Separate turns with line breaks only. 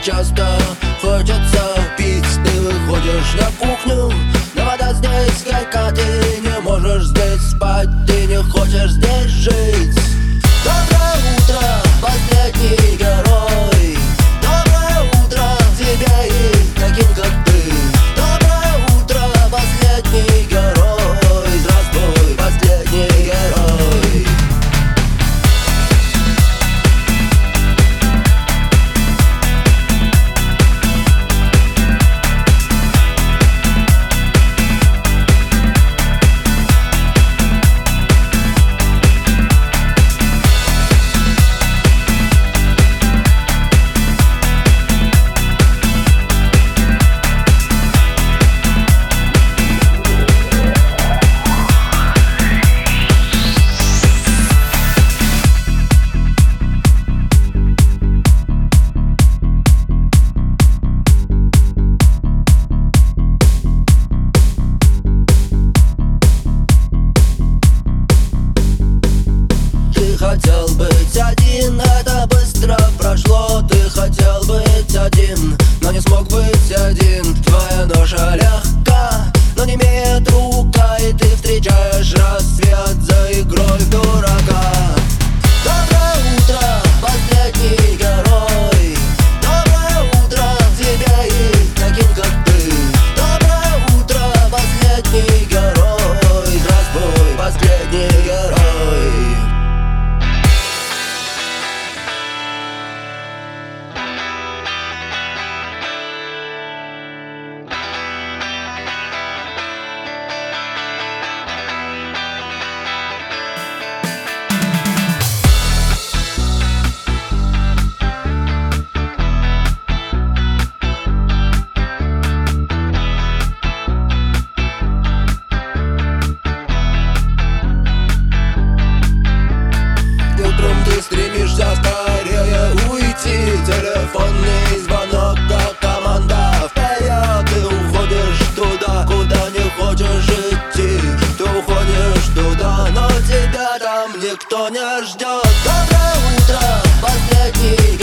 часто хочется пить. Ты выходишь на кухню, но вода здесь горька. Ты не можешь здесь спать, ты не хочешь здесь жить. Доброе утро, последний герой. Доброе утро тебе и таким, как ты. Доброе утро, последний герой. Здравствуй, последний герой. Хотел быть один, это быстро прошло. Ты хотел быть один, но не смог быть один. Твоя ноша легка, но не имеет рука, и ты встречаешь рассвет за игрой в дурака. Доброе утро, последний герой. Доброе утро тебе и таким, как ты. Доброе утро, последний герой. Здравствуй, последний герой. Стремишься скорее уйти. Телефонный звонок, как команда вперед. Ты уходишь туда, куда не хочешь идти. Ты уходишь туда, но тебя там никто не ждет. Доброе утро, последний